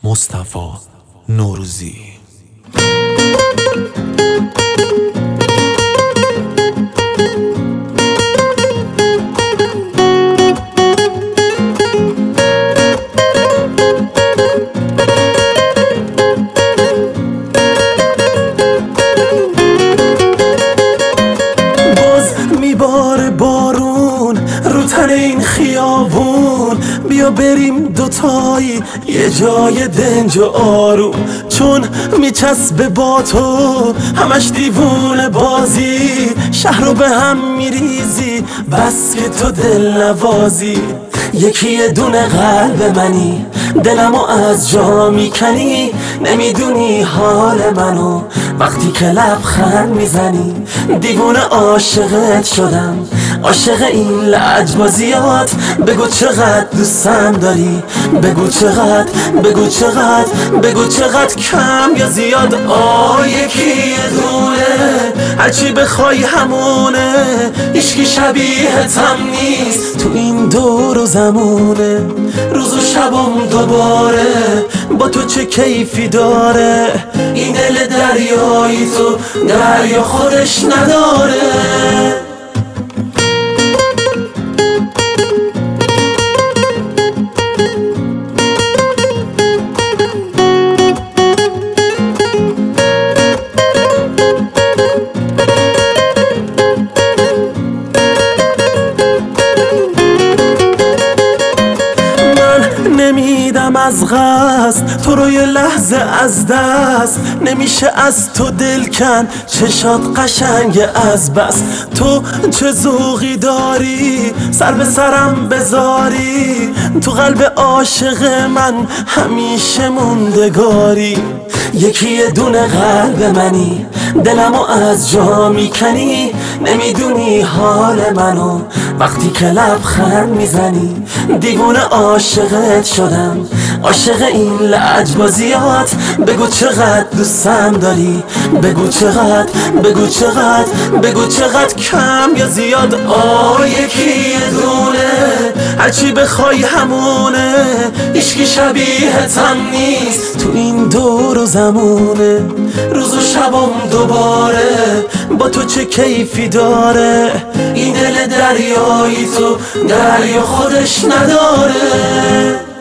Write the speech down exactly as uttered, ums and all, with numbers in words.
مصطفی نوروزی. میباره بارون رو تن این خیابون، بیا بریم دوتایی یه جای دنج و آروم، چون میچسبه با تو همش دیوونه بازی، شهر رو به هم میریزی بس که تو دل نوازی. یکی یه دونه قلب منی، دلمو از جا میکنی، نمیدونی حال منو وقتی که لبخند میزنی. دیوونه عاشقت شدم، عاشق این لجبازیات، بگو چقدر دوستم داری، بگو چقدر، بگو چقدر، بگو چقدر کم یا زیاد. آه یکی یه دونه هرچی بخوای همونه، هیچکی شبیهتم نیست تو این دور و زمونه. روز و شبم دوباره با تو چه کیفی داره، این دل دریایی تو دریا خودش نداره. نمیدم از قصد تو رو یه لحظه از دست، نمیشه از تو دل کن چشات قشنگ از بس. تو چه ذوقی داری سر به سرم بذاری، تو قلب عاشق من همیشه موندگاری. یکی یه دونه قلب منی، دلمو از جا میکنی، نمیدونی حال منو وقتی که لبخند میزنی. دیوونه عاشقت شدم، عاشق این لجبازیات، بگو چقدر دوستم داری، بگو چقدر، بگو چقدر، بگو چقدر کم یا زیاد. آه یکی یه دونه هرچی بخوای همونه، هیچکی شبیهتم نیست تو این دور و زمونه. روز و شبم دوباره با تو چه کیفی داره، این دل دریایی تو دریا خودش نداره.